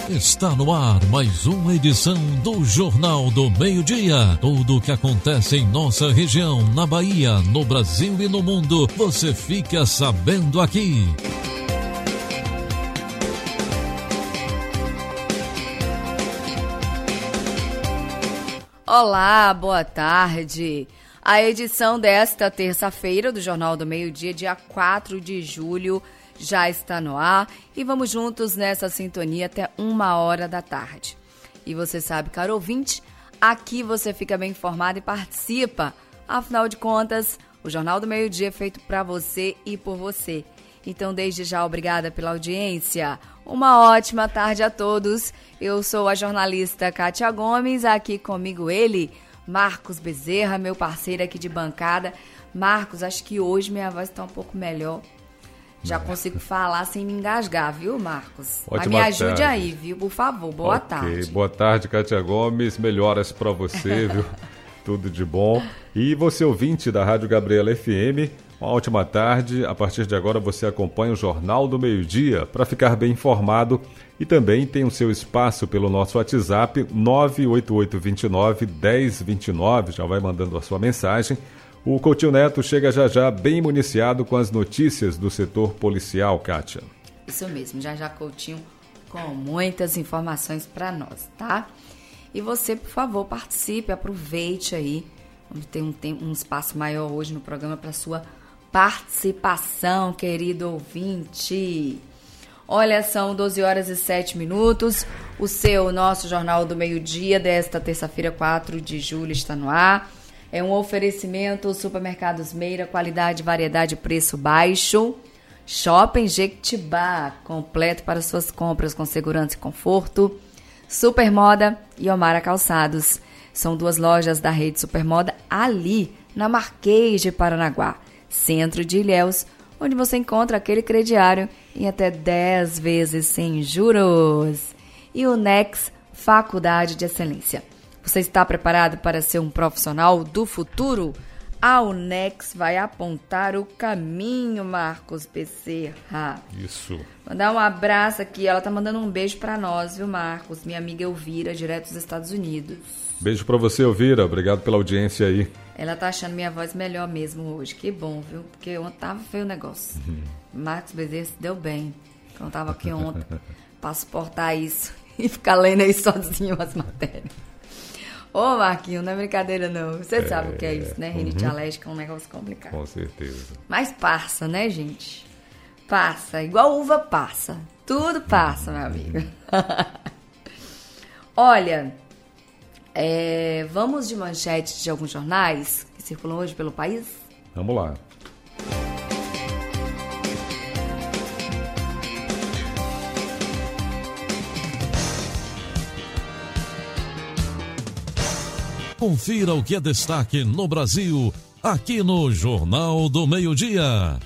Está no ar mais uma edição do Jornal do Meio-Dia. Tudo o que acontece em nossa região, na Bahia, no Brasil e no mundo, você fica sabendo aqui. Olá, boa tarde. A edição desta terça-feira do Jornal do Meio-Dia, dia 4 de julho, já está no ar e vamos juntos nessa sintonia até 1h da tarde. E você sabe, caro ouvinte, aqui você fica bem informado e participa. Afinal de contas, o Jornal do Meio-Dia é feito para você e por você. Então, desde já, obrigada pela audiência. Uma ótima tarde a todos. Eu sou a jornalista Kátia Gomes, aqui comigo ele, Marcos Bezerra, meu parceiro aqui de bancada. Marcos, acho que hoje minha voz está um pouco melhor. Já consigo falar sem me engasgar, viu, Marcos? Mas me ajude aí, viu? Por favor, boa tarde. Boa tarde, Kátia Gomes. Melhoras para você, viu? Tudo de bom. E você, ouvinte da Rádio Gabriela FM, uma ótima tarde. A partir de agora você acompanha o Jornal do Meio-Dia para ficar bem informado e também tem o seu espaço pelo nosso WhatsApp 98829-1029. Já vai mandando a sua mensagem. O Coutinho Neto chega já bem municiado com as notícias do setor policial, Kátia. Isso mesmo, já Coutinho com muitas informações para nós, tá? E você, por favor, participe, aproveite aí. Vamos ter um espaço maior hoje no programa para sua participação, querido ouvinte. Olha, são 12h07. Nosso Jornal do Meio-Dia desta terça-feira, 4 de julho, está no ar. É um oferecimento Supermercados Meira, qualidade, variedade, preço baixo. Shopping Jequitibá, completo para suas compras com segurança e conforto. Supermoda e Omara Calçados. São duas lojas da rede Supermoda ali, na Marquês de Paranaguá, centro de Ilhéus, onde você encontra aquele crediário em até 10 vezes sem juros. E o Nex, Faculdade de Excelência. Você está preparado para ser um profissional do futuro? A Unex vai apontar o caminho, Marcos Bezerra. Isso. Mandar um abraço aqui. Ela tá mandando um beijo para nós, viu, Marcos? Minha amiga Elvira, direto dos Estados Unidos. Beijo para você, Elvira. Obrigado pela audiência aí. Ela tá achando minha voz melhor mesmo hoje. Que bom, viu? Porque ontem tava feio o negócio. Marcos Bezerra se deu bem. Eu tava aqui ontem para suportar isso e ficar lendo aí sozinho as matérias. Ô, Marquinhos, não é brincadeira, não. Você sabe o que é isso, né? Rinite alérgica é um negócio complicado. Com certeza. Mas passa, né, gente? Passa. Igual uva passa. Tudo passa, meu amigo. Olha, vamos de manchete de alguns jornais que circulam hoje pelo país? Vamos lá. Confira o que é destaque no Brasil, aqui no Jornal do Meio-Dia.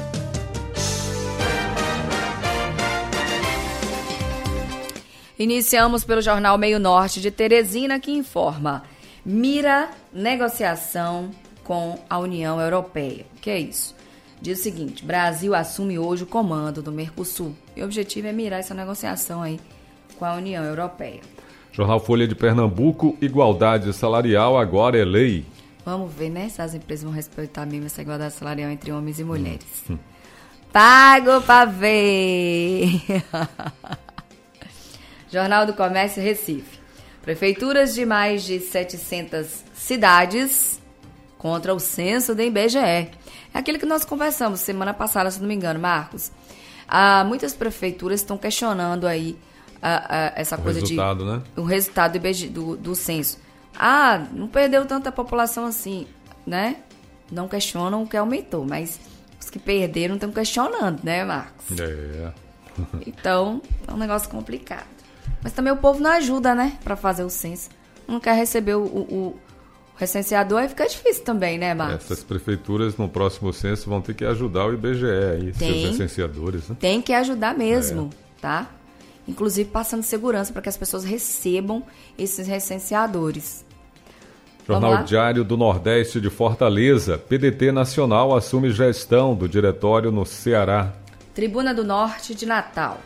Iniciamos pelo jornal Meio Norte de Teresina, que informa: mira negociação com a União Europeia. O que é isso? Diz o seguinte: Brasil assume hoje o comando do Mercosul. E o objetivo é mirar essa negociação aí com a União Europeia. Jornal Folha de Pernambuco, igualdade salarial agora é lei. Vamos ver, né, se as empresas vão respeitar mesmo essa igualdade salarial entre homens e mulheres. Pago pra ver! Jornal do Comércio, Recife. Prefeituras de mais de 700 cidades contra o censo do IBGE. É aquilo que nós conversamos semana passada, se não me engano, Marcos. Muitas prefeituras estão questionando aí essa coisa resultado, de... né? O resultado do censo. Não perdeu tanta população assim, né? Não questionam o que aumentou, mas os que perderam estão questionando, né, Marcos? Então, é um negócio complicado. Mas também o povo não ajuda, né, para fazer o censo. Não quer receber o recenseador, aí fica difícil também, né, Marcos? Essas prefeituras no próximo censo vão ter que ajudar o IBGE aí, seus recenseadores, né? Tem que ajudar mesmo, tá? Inclusive passando segurança para que as pessoas recebam esses recenseadores. Jornal Diário do Nordeste de Fortaleza. PDT Nacional assume gestão do diretório no Ceará. Tribuna do Norte de Natal.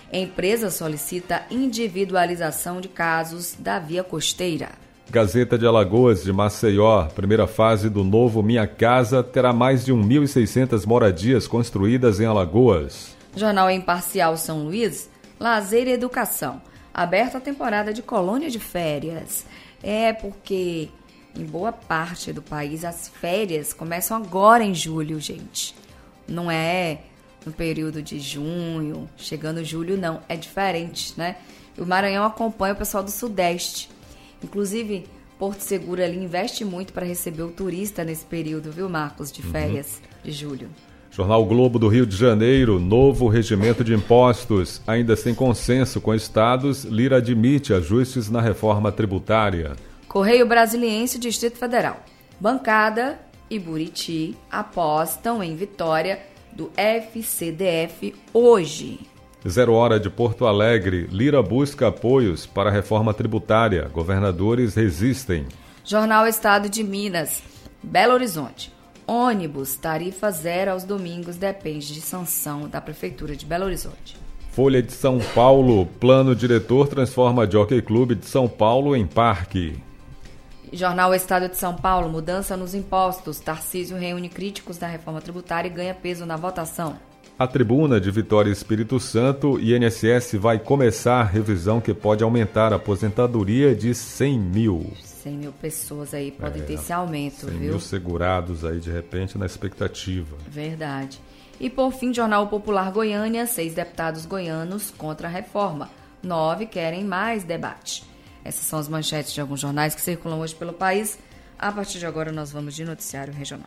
Empresa solicita individualização de casos da via costeira. Gazeta de Alagoas de Maceió, primeira fase do novo Minha Casa, terá mais de 1.600 moradias construídas em Alagoas. Jornal Imparcial São Luís, lazer e educação. Aberta a temporada de colônia de férias. É porque em boa parte do país as férias começam agora em julho, gente. Não é no período de junho, chegando julho, não. É diferente, né? O Maranhão acompanha o pessoal do Sudeste. Inclusive, Porto Seguro ali investe muito para receber o turista nesse período, viu, Marcos, de férias de julho. Jornal Globo do Rio de Janeiro, novo regimento de impostos. Ainda sem consenso com estados, Lira admite ajustes na reforma tributária. Correio Brasiliense, Distrito Federal. Bancada e Buriti apostam em vitória do FCDF hoje. 0 hora de Porto Alegre, Lira busca apoios para a reforma tributária. Governadores resistem. Jornal Estado de Minas, Belo Horizonte. Ônibus, tarifa zero aos domingos, depende de sanção da Prefeitura de Belo Horizonte. Folha de São Paulo, plano diretor transforma Jockey Clube de São Paulo em parque. Jornal Estado de São Paulo, mudança nos impostos. Tarcísio reúne críticos da reforma tributária e ganha peso na votação. A Tribuna de Vitória Espírito Santo, INSS vai começar revisão que pode aumentar a aposentadoria de 100 mil. 100 mil pessoas aí podem ter esse aumento, 100 viu? 100 mil segurados aí de repente na expectativa. Verdade. E por fim, Jornal Popular Goiânia, 6 deputados goianos contra a reforma. 9 querem mais debate. Essas são as manchetes de alguns jornais que circulam hoje pelo país. A partir de agora nós vamos de noticiário regional.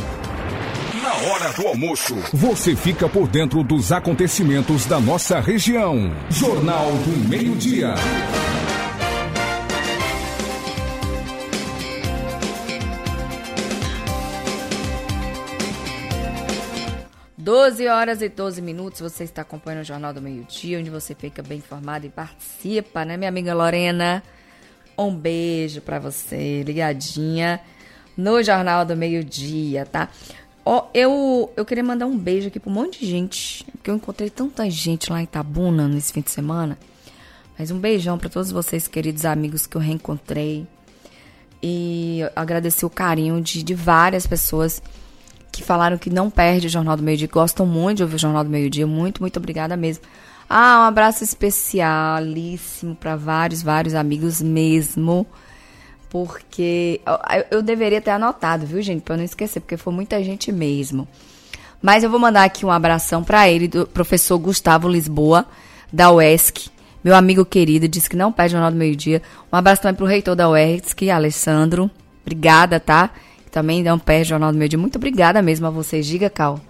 Na hora do almoço, você fica por dentro dos acontecimentos da nossa região. Jornal do Meio-Dia. 12 horas e 12 minutos, você está acompanhando o Jornal do Meio-Dia, onde você fica bem informado e participa, né, minha amiga Lorena? Um beijo pra você, ligadinha no Jornal do Meio-Dia, tá? Eu queria mandar um beijo aqui pra um monte de gente, porque eu encontrei tanta gente lá em Itabuna nesse fim de semana. Mas um beijão pra todos vocês, queridos amigos que eu reencontrei. E agradecer o carinho de várias pessoas que falaram que não perde o Jornal do Meio-Dia, gostam muito de ouvir o Jornal do Meio-Dia. Muito, muito obrigada mesmo. Um abraço especialíssimo para vários amigos mesmo, porque eu deveria ter anotado, viu, gente, para eu não esquecer, porque foi muita gente mesmo. Mas eu vou mandar aqui um abração para ele, do professor Gustavo Lisboa, da UESC, meu amigo querido, disse que não perde o Jornal do Meio-Dia. Um abraço também pro reitor da UESC, Alessandro. Obrigada, tá? Também não perde o Jornal do Meio-Dia. Muito obrigada mesmo a vocês. Diga, Cal.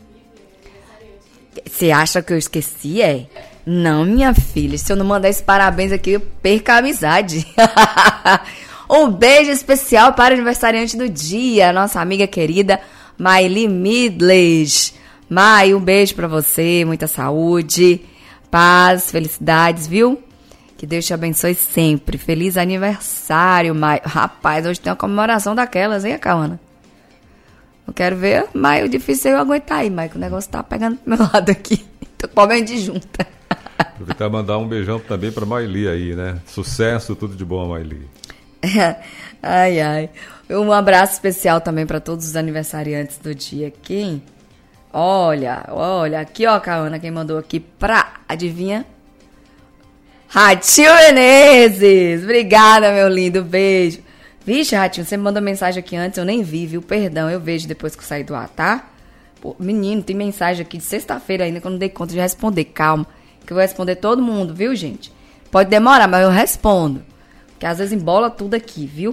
Você acha que eu esqueci, é? Não, minha filha. Se eu não mandar esse parabéns aqui, eu perco a amizade. Um beijo especial para o aniversariante do dia, nossa amiga querida, Maili Midles. Mai, um beijo para você. Muita saúde, paz, felicidades, viu? Que Deus te abençoe sempre. Feliz aniversário, Maio. Rapaz, hoje tem uma comemoração daquelas, hein, Cauana? Eu quero ver, Maio, difícil eu aguentar aí, Maio, que o negócio tá pegando pro meu lado aqui. Tô comendo de junta. Aproveitar e mandar um beijão também pra Maili aí, né? Sucesso, tudo de bom, Maili. Ai. Um abraço especial também pra todos os aniversariantes do dia aqui. Olha, aqui, ó, Cauana, quem mandou aqui pra, adivinha? Ratinho Menezes, obrigada, meu lindo, beijo. Vixe, Ratinho, você me mandou mensagem aqui antes, eu nem vi, viu? Perdão, eu vejo depois que eu sair do ar, tá? Pô, menino, tem mensagem aqui de sexta-feira ainda que eu não dei conta de responder, calma. Que eu vou responder todo mundo, viu, gente? Pode demorar, mas eu respondo. Porque às vezes embola tudo aqui, viu?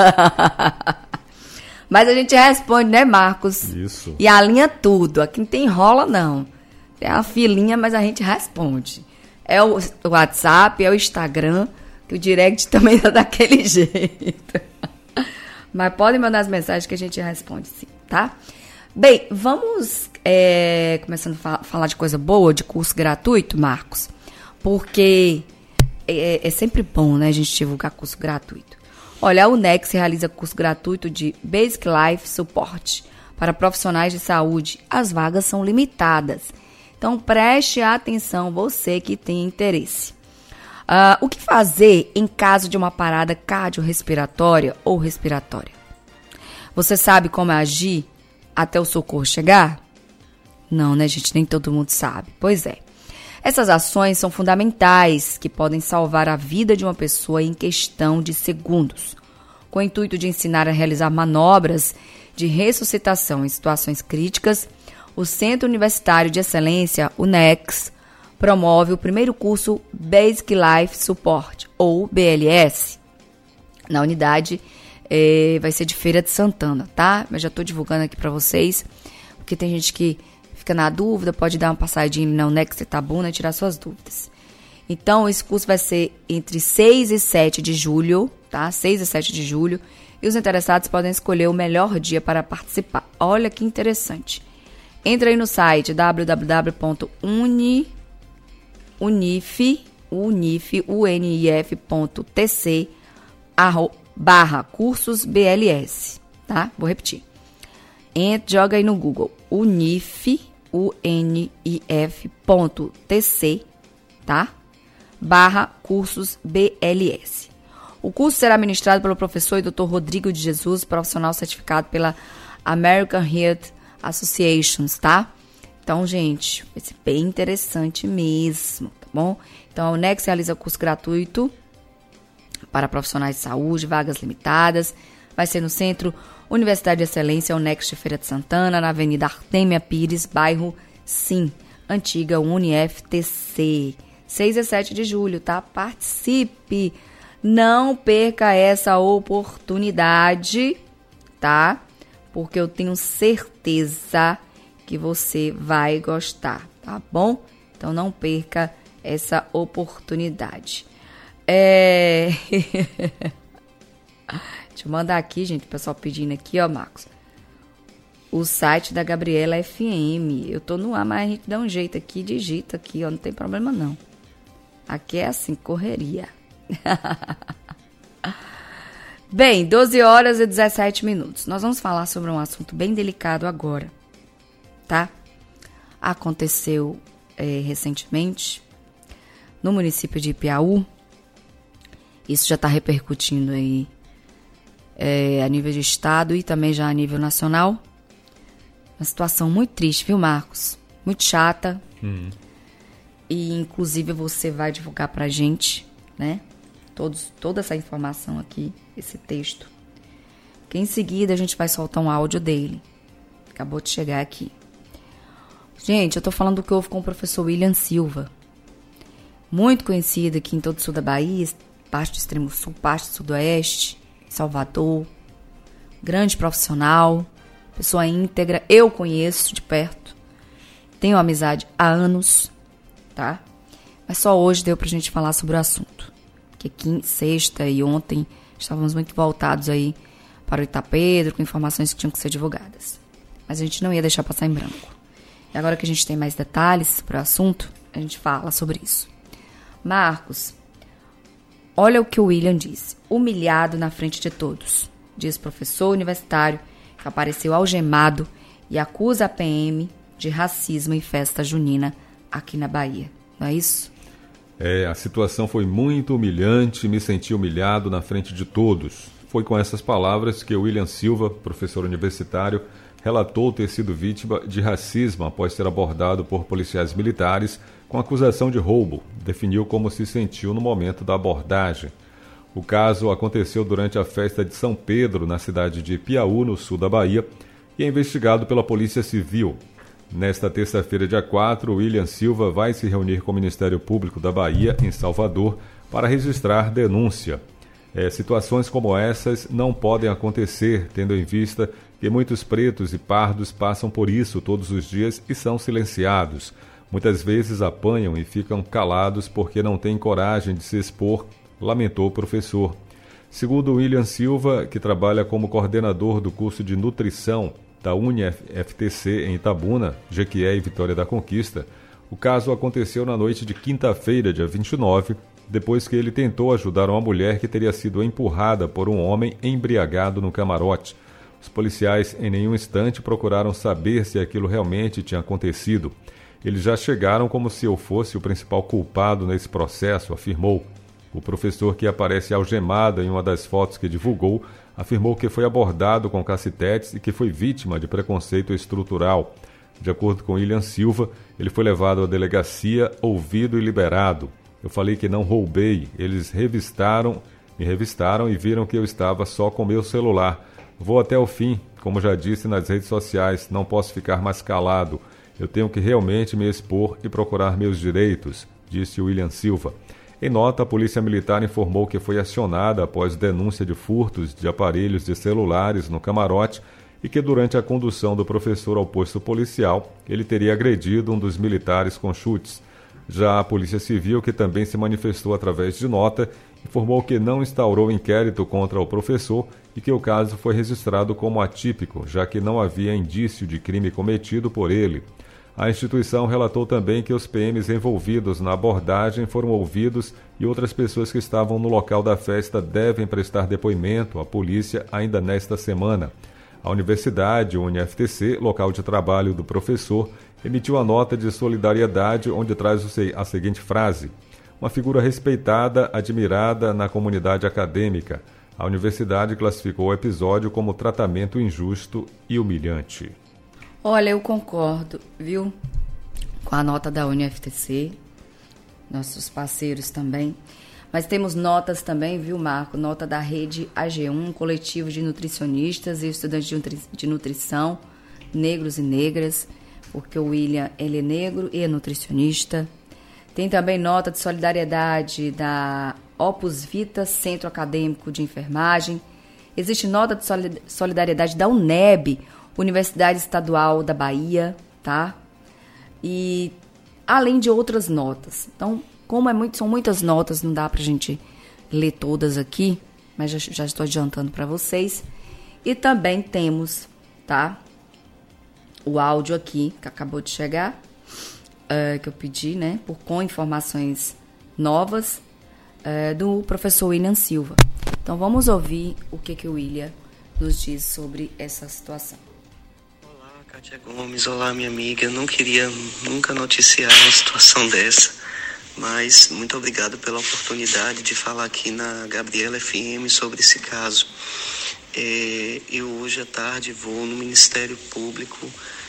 Mas a gente responde, né, Marcos? Isso. E alinha tudo, aqui não tem enrola, não. Tem uma filinha, mas a gente responde. É o WhatsApp, é o Instagram, que o direct também tá daquele jeito. Mas podem mandar as mensagens que a gente responde, sim, tá? Bem, vamos começando a falar de coisa boa, de curso gratuito, Marcos, porque é sempre bom, né, a gente divulgar curso gratuito. Olha, a UNEX realiza curso gratuito de Basic Life Support para profissionais de saúde. As vagas são limitadas. Então, preste atenção, você que tem interesse. O que fazer em caso de uma parada cardiorrespiratória ou respiratória? Você sabe como agir até o socorro chegar? Não, né, gente? Nem todo mundo sabe. Pois é. Essas ações são fundamentais, que podem salvar a vida de uma pessoa em questão de segundos, com o intuito de ensinar a realizar manobras de ressuscitação em situações críticas. O Centro Universitário de Excelência, o NEX, promove o primeiro curso Basic Life Support, ou BLS, na unidade, vai ser de Feira de Santana, tá? Mas já estou divulgando aqui para vocês, porque tem gente que fica na dúvida, pode dar uma passadinha na UNEX Itabuna e tirar suas dúvidas. Então, esse curso vai ser entre 6 e 7 de julho, tá? 6 e 7 de julho, e os interessados podem escolher o melhor dia para participar. Olha que interessante. Entra aí no site unif.tc/cursos BLS, tá? Vou repetir. Joga aí no Google, unif.tc, tá? /cursos BLS. O curso será ministrado pelo professor e Dr. Rodrigo de Jesus, profissional certificado pela American Heart Association, tá? Então, gente, vai ser bem interessante mesmo, tá bom? Então, a UNEX realiza curso gratuito para profissionais de saúde, vagas limitadas. Vai ser no Centro Universidade de Excelência, UNEX de Feira de Santana, na Avenida Artêmia Pires, bairro Sim, antiga UniFTC. 6 e 7 de julho, tá? Participe! Não perca essa oportunidade, tá? Porque eu tenho certeza que você vai gostar, tá bom? Então, não perca essa oportunidade. Deixa eu mandar aqui, gente, o pessoal pedindo aqui, ó, Marcos. O site da Gabriela FM. Eu tô no ar, mas a gente dá um jeito aqui, digita aqui, ó, não tem problema não. Aqui é assim, correria. Bem, 12 horas e 17 minutos. Nós vamos falar sobre um assunto bem delicado agora, tá? Aconteceu recentemente no município de Ipiaú. Isso já está repercutindo aí a nível de estado e também já a nível nacional. Uma situação muito triste, viu, Marcos? Muito chata. E, inclusive, você vai divulgar pra gente, né? Toda essa informação aqui, esse texto. Que em seguida a gente vai soltar um áudio dele. Acabou de chegar aqui. Gente, eu tô falando do que houve com o professor William Silva. Muito conhecido aqui em todo o sul da Bahia, parte do extremo sul, parte do sudoeste, Salvador. Grande profissional, pessoa íntegra. Eu conheço de perto. Tenho amizade há anos, tá? Mas só hoje deu pra gente falar sobre o assunto. Porque sexta e ontem estávamos muito voltados aí para o Itapedro, com informações que tinham que ser divulgadas. Mas a gente não ia deixar passar em branco. E agora que a gente tem mais detalhes para o assunto, a gente fala sobre isso. Marcos, olha o que o William disse. Humilhado na frente de todos, diz professor universitário que apareceu algemado e acusa a PM de racismo em festa junina aqui na Bahia. Não é isso? A situação foi muito humilhante, me senti humilhado na frente de todos. Foi com essas palavras que o William Silva, professor universitário, relatou ter sido vítima de racismo após ser abordado por policiais militares com acusação de roubo. Definiu como se sentiu no momento da abordagem. O caso aconteceu durante a festa de São Pedro, na cidade de Ipiaú, no sul da Bahia, e é investigado pela Polícia Civil. Nesta terça-feira, dia 4, William Silva vai se reunir com o Ministério Público da Bahia, em Salvador, para registrar denúncia. Situações como essas não podem acontecer, tendo em vista que muitos pretos e pardos passam por isso todos os dias e são silenciados. Muitas vezes apanham e ficam calados porque não têm coragem de se expor, lamentou o professor. Segundo William Silva, que trabalha como coordenador do curso de nutrição da UniFTC em Itabuna, Jequié e Vitória da Conquista, o caso aconteceu na noite de quinta-feira, dia 29, depois que ele tentou ajudar uma mulher que teria sido empurrada por um homem embriagado no camarote. Os policiais em nenhum instante procuraram saber se aquilo realmente tinha acontecido. Eles já chegaram como se eu fosse o principal culpado nesse processo, afirmou. O professor, que aparece algemado em uma das fotos que divulgou, afirmou que foi abordado com cacetetes e que foi vítima de preconceito estrutural. De acordo com William Silva, ele foi levado à delegacia, ouvido e liberado. Eu falei que não roubei, eles me revistaram e viram que eu estava só com meu celular. Vou até o fim, como já disse nas redes sociais, não posso ficar mais calado. Eu tenho que realmente me expor e procurar meus direitos, disse William Silva. Em nota, a Polícia Militar informou que foi acionada após denúncia de furtos de aparelhos de celulares no camarote e que durante a condução do professor ao posto policial, ele teria agredido um dos militares com chutes. Já a Polícia Civil, que também se manifestou através de nota, informou que não instaurou inquérito contra o professor e que o caso foi registrado como atípico, já que não havia indício de crime cometido por ele. A instituição relatou também que os PMs envolvidos na abordagem foram ouvidos e outras pessoas que estavam no local da festa devem prestar depoimento à polícia ainda nesta semana. A Universidade, o UniFTC, local de trabalho do professor, emitiu a nota de solidariedade onde traz a seguinte frase: uma figura respeitada, admirada na comunidade acadêmica. A universidade classificou o episódio como tratamento injusto e humilhante. Olha, eu concordo, viu, com a nota da UniFTC, nossos parceiros também. Mas temos notas também, viu, Marco? Nota da Rede AG1, coletivo de nutricionistas e estudantes de nutrição, negros e negras, porque o William, ele é negro e é nutricionista. Tem também nota de solidariedade da Opus Vita, Centro Acadêmico de Enfermagem. Existe nota de solidariedade da UNEB, Universidade Estadual da Bahia, tá? E além de outras notas. Então, como são muitas notas, não dá pra gente ler todas aqui, mas já estou adiantando para vocês. E também temos, tá? O áudio aqui, que acabou de chegar, que eu pedi, né? Com informações novas, do professor William Silva. Então, vamos ouvir o que o William nos diz sobre essa situação. Kátia Gomes, olá minha amiga, não queria nunca noticiar uma situação dessa, mas muito obrigado pela oportunidade de falar aqui na Gabriela FM sobre esse caso. Eu hoje à tarde vou no Ministério Público,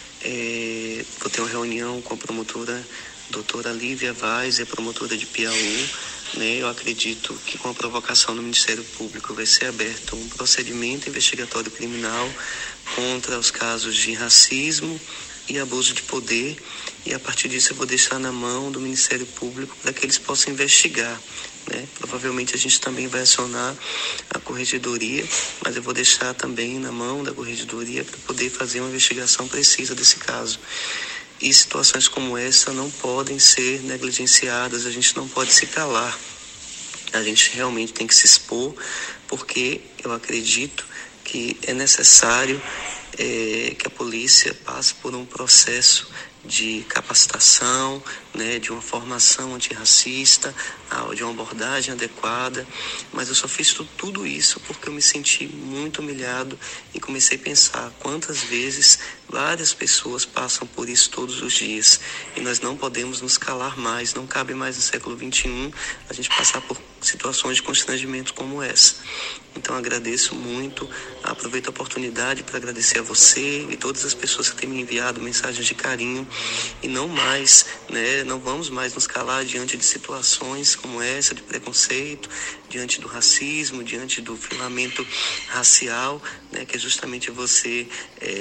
vou ter uma reunião com a promotora doutora Lívia Vaz, promotora de Piauí, né? Eu acredito que com a provocação do Ministério Público vai ser aberto um procedimento investigatório criminal contra os casos de racismo e abuso de poder, e a partir disso eu vou deixar na mão do Ministério Público para que eles possam investigar, né? Provavelmente a gente também vai acionar a Corregedoria, mas eu vou deixar também na mão da Corregedoria para poder fazer uma investigação precisa desse caso. E situações como essa não podem ser negligenciadas, a gente não pode se calar. A gente realmente tem que se expor, porque eu acredito que é necessário que a polícia passe por um processo de capacitação, né, de uma formação antirracista, de uma abordagem adequada, mas eu só fiz tudo isso porque eu me senti muito humilhado e comecei a pensar quantas vezes várias pessoas passam por isso todos os dias e nós não podemos nos calar mais, não cabe mais no século XXI a gente passar por situações de constrangimento como essa. Então agradeço muito, aproveito a oportunidade para agradecer a você e todas as pessoas que têm me enviado mensagens de carinho e não vamos mais nos calar diante de situações como essa, de preconceito, diante do racismo, diante do filamento racial, né, que é justamente você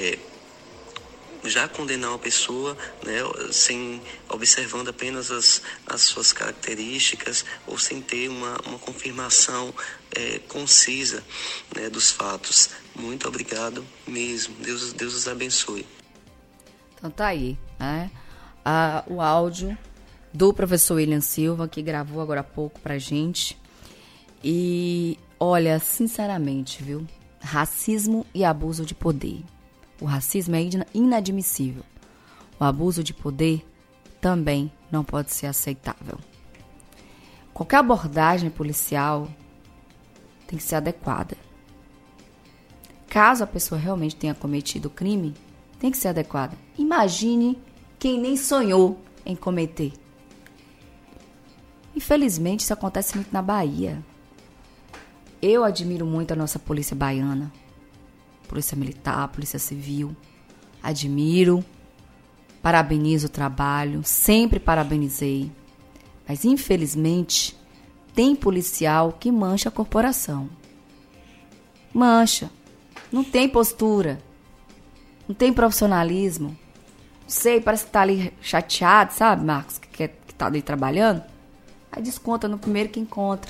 já condenar uma pessoa, né, observando apenas as suas características ou sem ter uma confirmação concisa, né, dos fatos. Muito obrigado mesmo. Deus os abençoe. Então tá aí, né? O áudio do professor William Silva, que gravou agora há pouco pra gente. E olha, sinceramente, viu? Racismo e abuso de poder. O racismo é inadmissível. O abuso de poder também não pode ser aceitável. Qualquer abordagem policial tem que ser adequada. Caso a pessoa realmente tenha cometido o crime, tem que ser adequada. Imagine quem nem sonhou em cometer. Infelizmente, isso acontece muito na Bahia. Eu admiro muito a nossa polícia baiana, polícia militar, polícia civil. Admiro, parabenizo o trabalho, sempre parabenizei. Mas, infelizmente, tem policial que mancha a corporação. Mancha. Não tem postura. Não tem profissionalismo. Não sei, parece que tá ali chateado, sabe, Marcos? Que tá ali trabalhando. Aí desconta no primeiro que encontra.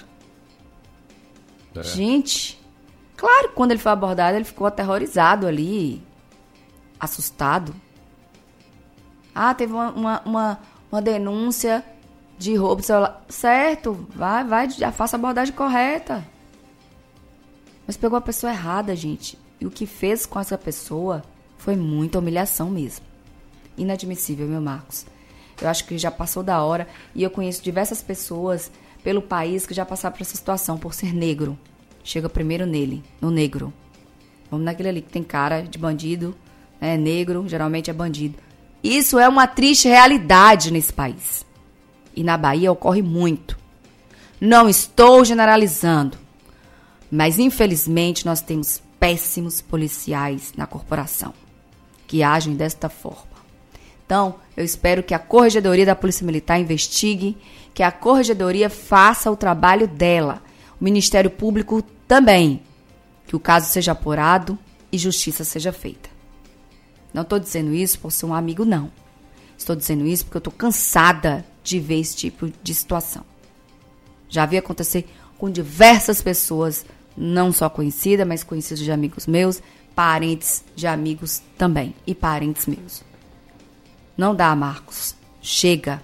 Gente, claro que quando ele foi abordado, ele ficou aterrorizado ali, assustado. Ah, teve uma denúncia de roubo de celular. Certo, vai, já faça a abordagem correta. Mas pegou a pessoa errada, gente. E o que fez com essa pessoa foi muita humilhação mesmo. Inadmissível, meu Marcos. Eu acho que já passou da hora e eu conheço diversas pessoas pelo país que já passaram por essa situação, por ser negro. Chega primeiro nele, no negro. Vamos naquele ali que tem cara de bandido, né? Negro, geralmente é bandido. Isso é uma triste realidade nesse país. E na Bahia ocorre muito. Não estou generalizando, mas infelizmente nós temos péssimos policiais na corporação que agem desta forma. Então, eu espero que a Corregedoria da Polícia Militar investigue, que a Corregedoria faça o trabalho dela. O Ministério Público também. Que o caso seja apurado e justiça seja feita. Não estou dizendo isso por ser um amigo, não. Estou dizendo isso porque eu estou cansada de ver esse tipo de situação. Já vi acontecer com diversas pessoas, não só conhecidas, mas conhecidos de amigos meus, parentes de amigos também, e parentes meus. Não dá, Marcos. Chega.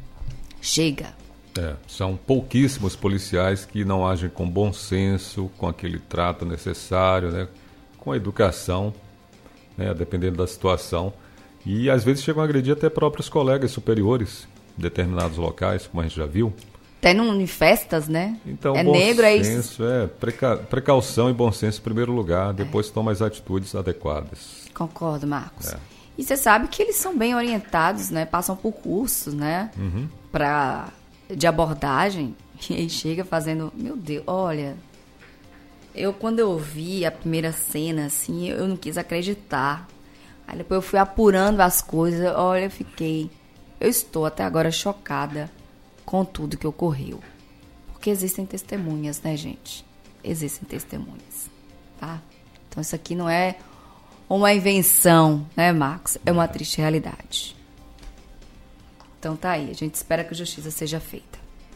São pouquíssimos policiais que não agem com bom senso, com aquele trato necessário, né? Com a educação, né? Dependendo da situação. E às vezes chegam a agredir até próprios colegas superiores em determinados locais, como a gente já viu. Até em festas, né? Então, é bom negro, senso, precaução e bom senso em primeiro lugar, depois toma as atitudes adequadas. Concordo, Marcos. E você sabe que eles são bem orientados, né? Passam por cursos, né? De abordagem. E aí chega fazendo... Meu Deus, olha... Quando eu vi a primeira cena, assim, eu não quis acreditar. Aí depois eu fui apurando as coisas. Olha, eu estou até agora chocada com tudo que ocorreu. Porque existem testemunhas, né, gente? Existem testemunhas, tá? Então isso aqui não é uma invenção, né, Marcos? É uma triste realidade. Então tá aí, a gente espera que a justiça seja feita.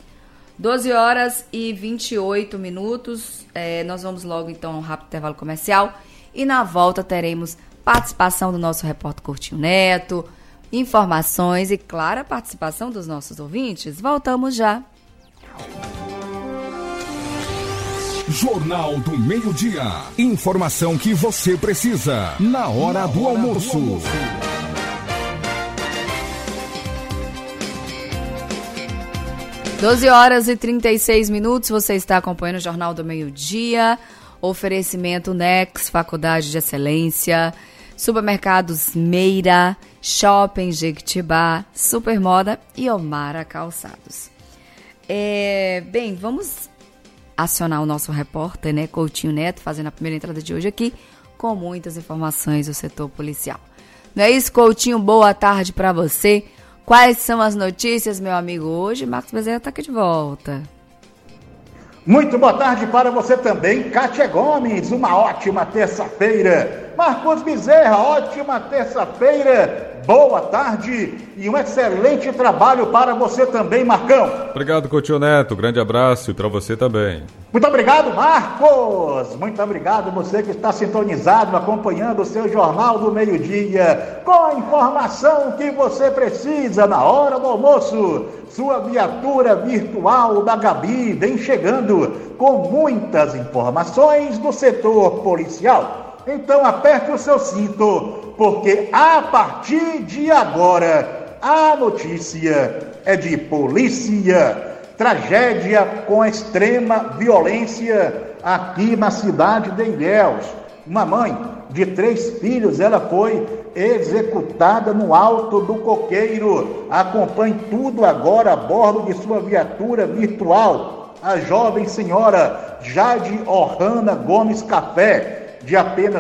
12h28. Nós vamos logo, então, a um rápido intervalo comercial. E na volta teremos participação do nosso repórter Coutinho Neto, informações e, claro, a participação dos nossos ouvintes. Voltamos já. Jornal do Meio-Dia. Informação que você precisa na hora do almoço. 12h36. Você está acompanhando o Jornal do Meio-Dia. Oferecimento Nex, Faculdade de Excelência, Supermercados Meira, Shopping Jequitibá, Supermoda e Omara Calçados. Bem, vamos acionar o nosso repórter, né, Coutinho Neto, fazendo a primeira entrada de hoje aqui, com muitas informações do setor policial. Não é isso, Coutinho? Boa tarde para você. Quais são as notícias, meu amigo? Hoje, Marcos Bezerra está aqui de volta. Muito boa tarde para você também, Kátia Gomes. Uma ótima terça-feira. Marcos Bezerra, ótima terça-feira. Boa tarde e um excelente trabalho para você também, Marcão. Obrigado, Coutinho Neto. Grande abraço e para você também. Muito obrigado, Marcos. Muito obrigado você que está sintonizado, acompanhando o seu Jornal do Meio-Dia, com a informação que você precisa na hora do almoço. Sua viatura virtual da Gabi vem chegando com muitas informações do setor policial. Então aperte o seu cinto, porque a partir de agora a notícia é de polícia. Tragédia com extrema violência aqui na cidade de Ilhéus. Uma mãe de 3 filhos, ela foi executada no Alto do Coqueiro. Acompanhe tudo agora a bordo de sua viatura virtual. A jovem senhora Jade Ohana Gomes Café, de apenas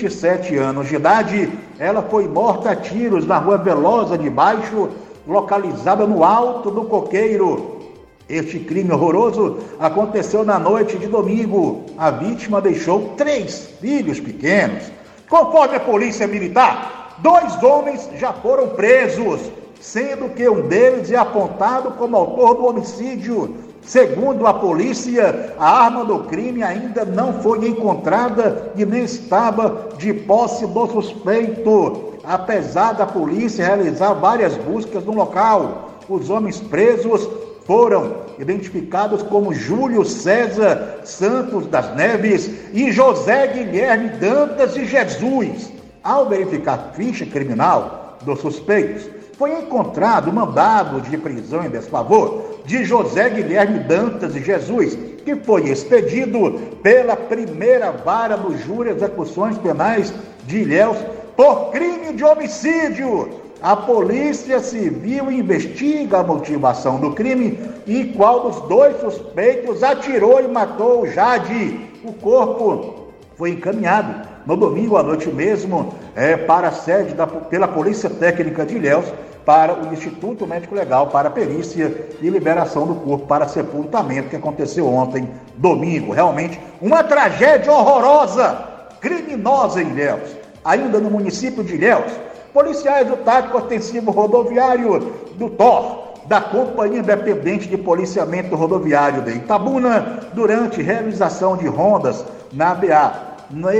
27 anos de idade, ela foi morta a tiros na rua Velosa de Baixo, localizada no Alto do Coqueiro. Este crime horroroso aconteceu na noite de domingo. A vítima deixou 3 filhos pequenos. Conforme a polícia militar, 2 homens já foram presos, sendo que um deles é apontado como autor do homicídio. Segundo a polícia, a arma do crime ainda não foi encontrada e nem estava de posse do suspeito. Apesar da polícia realizar várias buscas no local, os homens presos foram identificados como Júlio César Santos das Neves e José Guilherme Dantas de Jesus. Ao verificar ficha criminal dos suspeitos, foi encontrado mandado de prisão em desfavor de José Guilherme Dantas de Jesus, que foi expedido pela primeira vara do Júri Execuções Penais de Ilhéus por crime de homicídio. A Polícia Civil investiga a motivação do crime e qual dos 2 suspeitos atirou e matou Jade. O corpo foi encaminhado no domingo à noite mesmo para a sede pela Polícia Técnica de Ilhéus, para o Instituto Médico Legal, para a perícia e liberação do corpo para sepultamento, que aconteceu ontem, domingo. Realmente uma tragédia horrorosa, criminosa em Ilhéus. Ainda no município de Ilhéus, policiais do Tático Ostensivo Rodoviário do TOR, da Companhia Independente de Policiamento Rodoviário de Itabuna, durante realização de rondas na BA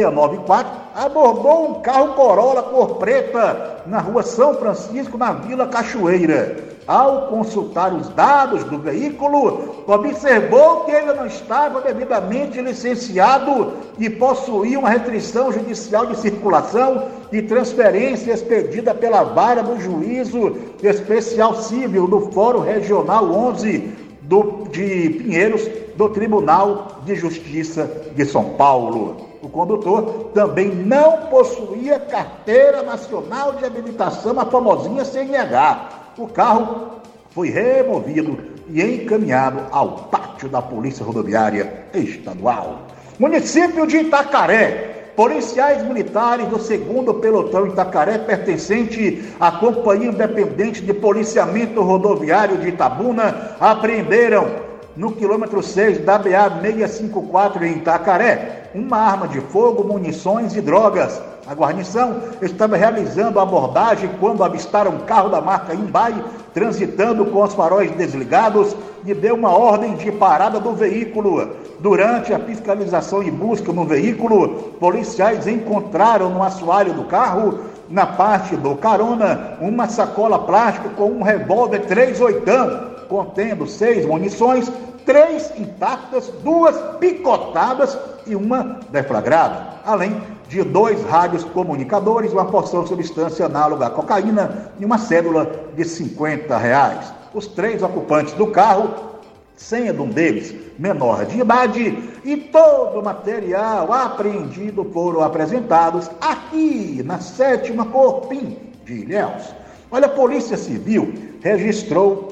694, abordou um carro Corolla cor preta na rua São Francisco, na Vila Cachoeira. Ao consultar os dados do veículo, observou que ele não estava devidamente licenciado e possuía uma restrição judicial de circulação e transferência expedida pela Vara do Juízo Especial Civil do Fórum Regional 11 de Pinheiros, do Tribunal de Justiça de São Paulo. O condutor também não possuía carteira nacional de habilitação, a famosinha CNH. O carro foi removido e encaminhado ao pátio da Polícia Rodoviária Estadual. Município de Itacaré. Policiais militares do 2º Pelotão Itacaré, pertencente à Companhia Independente de Policiamento Rodoviário de Itabuna, apreenderam no quilômetro 6 da BA 654 em Itacaré uma arma de fogo, munições e drogas. A guarnição estava realizando a abordagem quando avistaram um carro da marca Hyundai transitando com os faróis desligados e deu uma ordem de parada do veículo. Durante a fiscalização e busca no veículo, policiais encontraram no assoalho do carro, na parte do carona, uma sacola plástica com um revólver 38, contendo 6 munições, 3 intactas, 2 picotadas e uma deflagrada, além de 2 rádios comunicadores, uma porção de substância análoga à cocaína e uma cédula de R$50. Os 3 ocupantes do carro, sendo um deles menor de idade, e todo o material apreendido foram apresentados aqui na 7ª Corpim de Ilhéus. Olha, a Polícia Civil registrou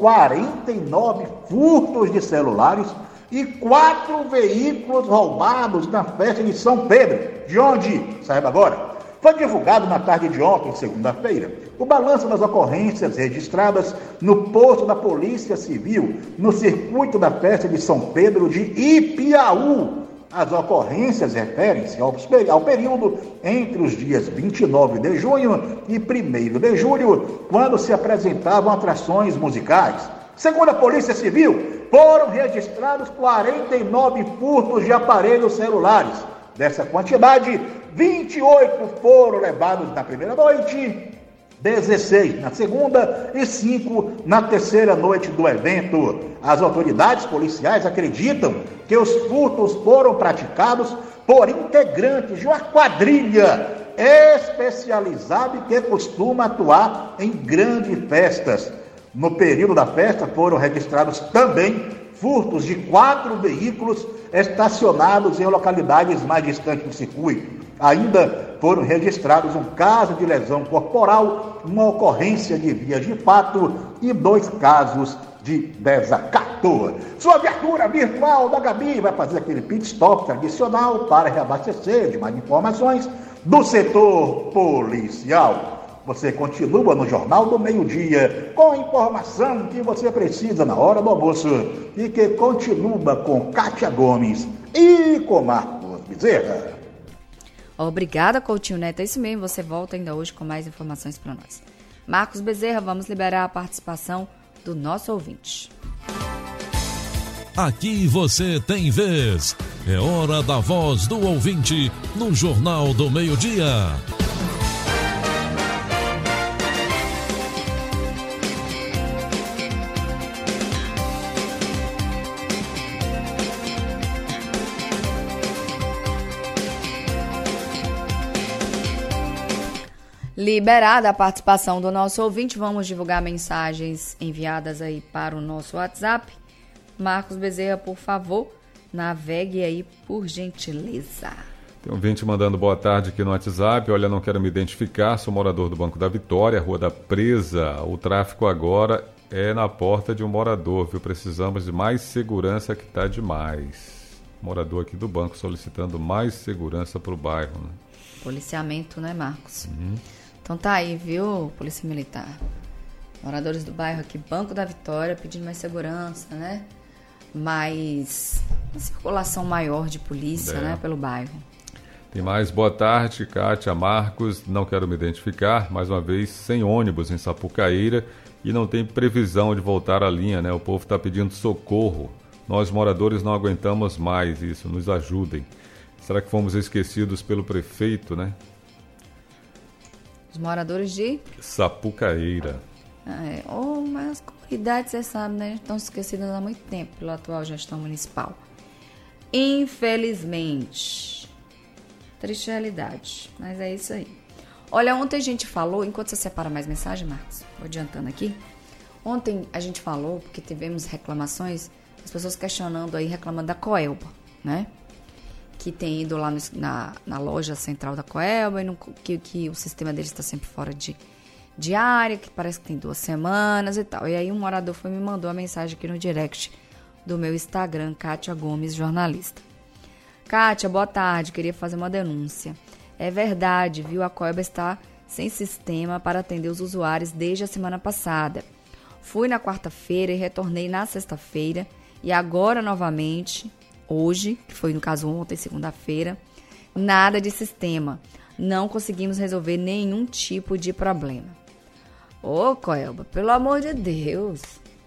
49 furtos de celulares e 4 veículos roubados na festa de São Pedro. De onde? Saiba agora. Foi divulgado na tarde de ontem, segunda-feira, o balanço das ocorrências registradas no posto da Polícia Civil, no circuito da festa de São Pedro de Ipiaú. As ocorrências referem-se ao período entre os dias 29 de junho e 1º de julho, quando se apresentavam atrações musicais. Segundo a Polícia Civil, foram registrados 49 furtos de aparelhos celulares. Dessa quantidade, 28 foram levados na primeira noite, 16 na segunda e 5 na terceira noite do evento. As autoridades policiais acreditam que os furtos foram praticados por integrantes de uma quadrilha especializada e que costuma atuar em grandes festas. No período da festa foram registrados também furtos de 4 veículos estacionados em localidades mais distantes do circuito. Ainda foram registrados um caso de lesão corporal, uma ocorrência de vias de fato e 2 casos de desacato. Sua viatura virtual da Gabi vai fazer aquele pit stop tradicional para reabastecer de mais informações do setor policial. Você continua no Jornal do Meio-Dia com a informação que você precisa na hora do almoço e que continua com Kátia Gomes e com Marcos Bezerra. Obrigada, Coutinho Neto. É isso mesmo, você volta ainda hoje com mais informações para nós. Marcos Bezerra, vamos liberar a participação do nosso ouvinte. Aqui você tem vez. É hora da voz do ouvinte no Jornal do Meio-Dia. Liberada a participação do nosso ouvinte, vamos divulgar mensagens enviadas aí para o nosso WhatsApp. Marcos Bezerra, por favor, navegue aí por gentileza. Tem um ouvinte mandando boa tarde aqui no WhatsApp. Olha, não quero me identificar, sou morador do Banco da Vitória, Rua da Presa. O tráfico agora é na porta de um morador, viu? Precisamos de mais segurança, que tá demais. Morador aqui do banco solicitando mais segurança para o bairro, né? Policiamento, né, Marcos? Então tá aí, viu, Polícia Militar? Moradores do bairro aqui, Banco da Vitória, pedindo mais segurança, né? Mais uma circulação maior de polícia, né, pelo bairro. Tem mais, boa tarde, Kátia, Marcos, não quero me identificar, mais uma vez, sem ônibus em Sapucaíra e não tem previsão de voltar à linha, né? O povo está pedindo socorro. Nós, moradores, não aguentamos mais isso, nos ajudem. Será que fomos esquecidos pelo prefeito, né? Os moradores de Sapucaíra. Mas as comunidades, você sabe, né? Estão esquecidas há muito tempo pela atual gestão municipal. Infelizmente. Triste realidade, mas é isso aí. Olha, ontem a gente falou, enquanto você separa mais mensagem, Marcos, vou adiantando aqui. Ontem a gente falou, porque tivemos reclamações, as pessoas questionando aí, reclamando da Coelba, né? Que tem ido lá na loja central da Coelba, e que o sistema deles está sempre fora de área, que parece que tem 2 semanas e tal. E aí um morador me mandou a mensagem aqui no direct do meu Instagram, Kátia Gomes, jornalista. Kátia, boa tarde, queria fazer uma denúncia. É verdade, viu? A Coelba está sem sistema para atender os usuários desde a semana passada. Fui na quarta-feira e retornei na sexta-feira, e agora novamente... Hoje, que foi no caso ontem, segunda-feira, nada de sistema. Não conseguimos resolver nenhum tipo de problema. Ô, Coelba, pelo amor de Deus.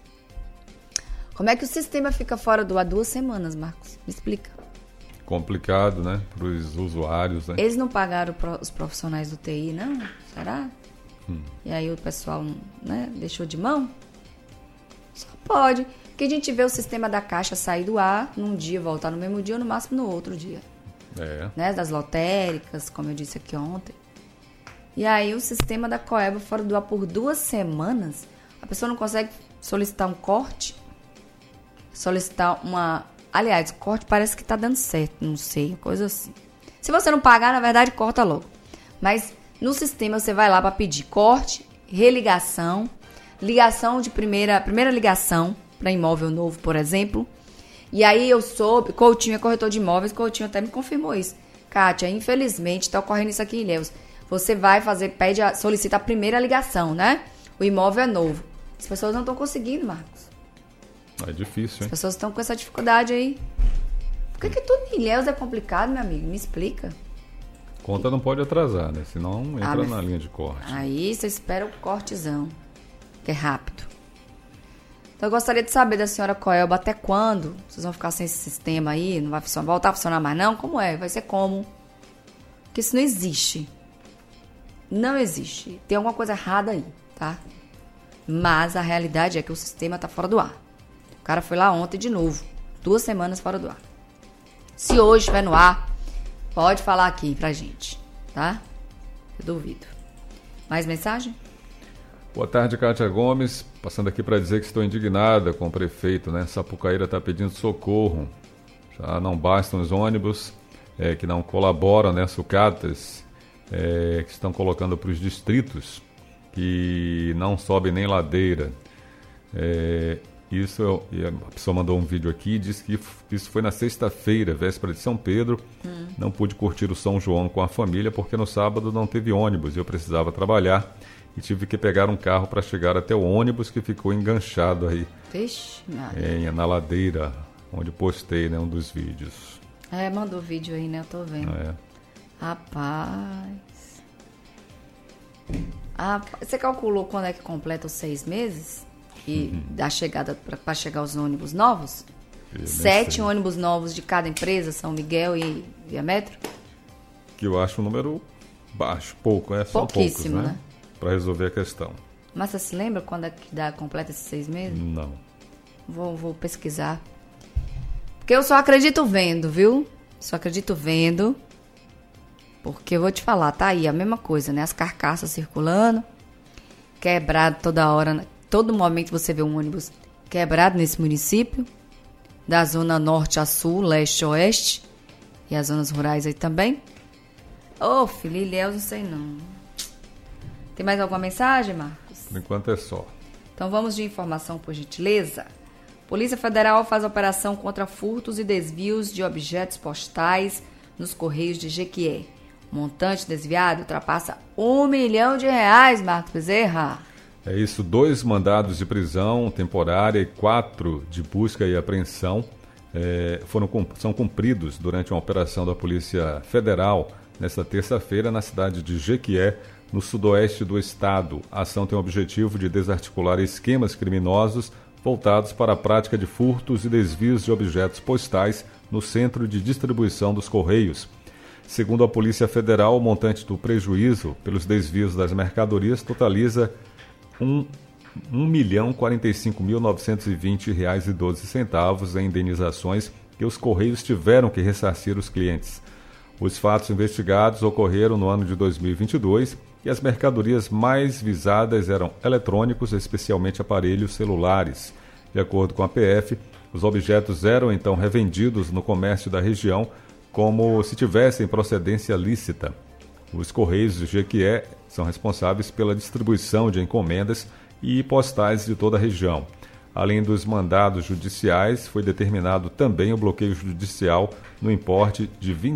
Como é que o sistema fica fora do ar 2 semanas, Marcos? Me explica. Complicado, né? Para os usuários, né? Eles não pagaram os profissionais do TI, não? Será? E aí o pessoal, né, deixou de mão? Só pode. Porque a gente vê o sistema da Caixa sair do ar num dia, voltar no mesmo dia ou no máximo no outro dia. Né? Das lotéricas, como eu disse aqui ontem. E aí o sistema da Coelba fora do ar por 2 semanas, a pessoa não consegue solicitar um corte, solicitar uma... Aliás, corte parece que tá dando certo, não sei, coisa assim. Se você não pagar, na verdade, corta logo. Mas no sistema você vai lá para pedir corte, religação, ligação de primeira ligação, para imóvel novo, por exemplo. E aí eu soube, Coutinho é corretor de imóveis, Coutinho até me confirmou isso. Kátia, infelizmente está ocorrendo isso aqui em Ilhéus. Você vai solicita a primeira ligação, né? O imóvel é novo. As pessoas não estão conseguindo, Marcos. É difícil, hein? As pessoas estão com essa dificuldade aí. Por que tudo em Ilhéus é complicado, meu amigo? Me explica. Conta não pode atrasar, né? Senão entra na linha de corte. Aí você espera o cortezão, que é rápido. Então eu gostaria de saber da senhora Coelba até quando vocês vão ficar sem esse sistema aí, não vai voltar a funcionar mais não? Como é? Vai ser como? Porque isso não existe. Não existe. Tem alguma coisa errada aí, tá? Mas a realidade é que o sistema tá fora do ar. O cara foi lá ontem de novo. 2 semanas fora do ar. Se hoje estiver no ar, pode falar aqui pra gente, tá? Eu duvido. Mais mensagem? Boa tarde, Kátia Gomes. Passando aqui para dizer que estou indignada com o prefeito, né? Sapucaíra está pedindo socorro. Já não bastam os ônibus. que não colaboram, né, sucatas, que estão colocando para os distritos, que não sobe nem ladeira. E a pessoa mandou um vídeo aqui e disse que isso foi na sexta-feira, véspera de São Pedro. Não pude curtir o São João com a família porque no sábado não teve ônibus e eu precisava trabalhar e tive que pegar um carro para chegar até o ônibus que ficou enganchado aí. Vixe, na ladeira, onde postei, né, um dos vídeos. Mandou vídeo aí, né? Eu tô vendo. Rapaz, você calculou quando é que completa os 6 meses? Da chegada, para chegar os ônibus novos? 7 ônibus novos de cada empresa, São Miguel e Via Metro? Que eu acho um número baixo, pouco, né? São pouquíssimo, poucos, né? Para resolver a questão. Mas você se lembra quando é que completa esses 6 meses? Não. Vou pesquisar. Porque eu só acredito vendo, viu? Só acredito vendo. Porque eu vou te falar, tá aí a mesma coisa, né? As carcaças circulando, quebrado toda hora, todo momento você vê um ônibus quebrado nesse município, da zona norte a sul, leste a oeste, e as zonas rurais aí também. Filho, Ilhéus, não sei não. Tem mais alguma mensagem, Marcos? Por enquanto é só. Então vamos de informação, por gentileza. Polícia Federal faz operação contra furtos e desvios de objetos postais nos Correios de Jequié. O montante desviado ultrapassa R$1 milhão, Marcos Bezerra. É isso, 2 mandados de prisão temporária e 4 de busca e apreensão são cumpridos durante uma operação da Polícia Federal nesta terça-feira na cidade de Jequié, no sudoeste do estado. A ação tem o objetivo de desarticular esquemas criminosos voltados para a prática de furtos e desvios de objetos postais no centro de distribuição dos Correios. Segundo a Polícia Federal, o montante do prejuízo pelos desvios das mercadorias totaliza R$1.045.920,12 em indenizações que os Correios tiveram que ressarcir os clientes. Os fatos investigados ocorreram no ano de 2022 e as mercadorias mais visadas eram eletrônicos, especialmente aparelhos celulares. De acordo com a PF, os objetos eram então revendidos no comércio da região como se tivessem procedência lícita. Os Correios de Jequié são responsáveis pela distribuição de encomendas e postais de toda a região. Além dos mandados judiciais, foi determinado também o bloqueio judicial no importe de R$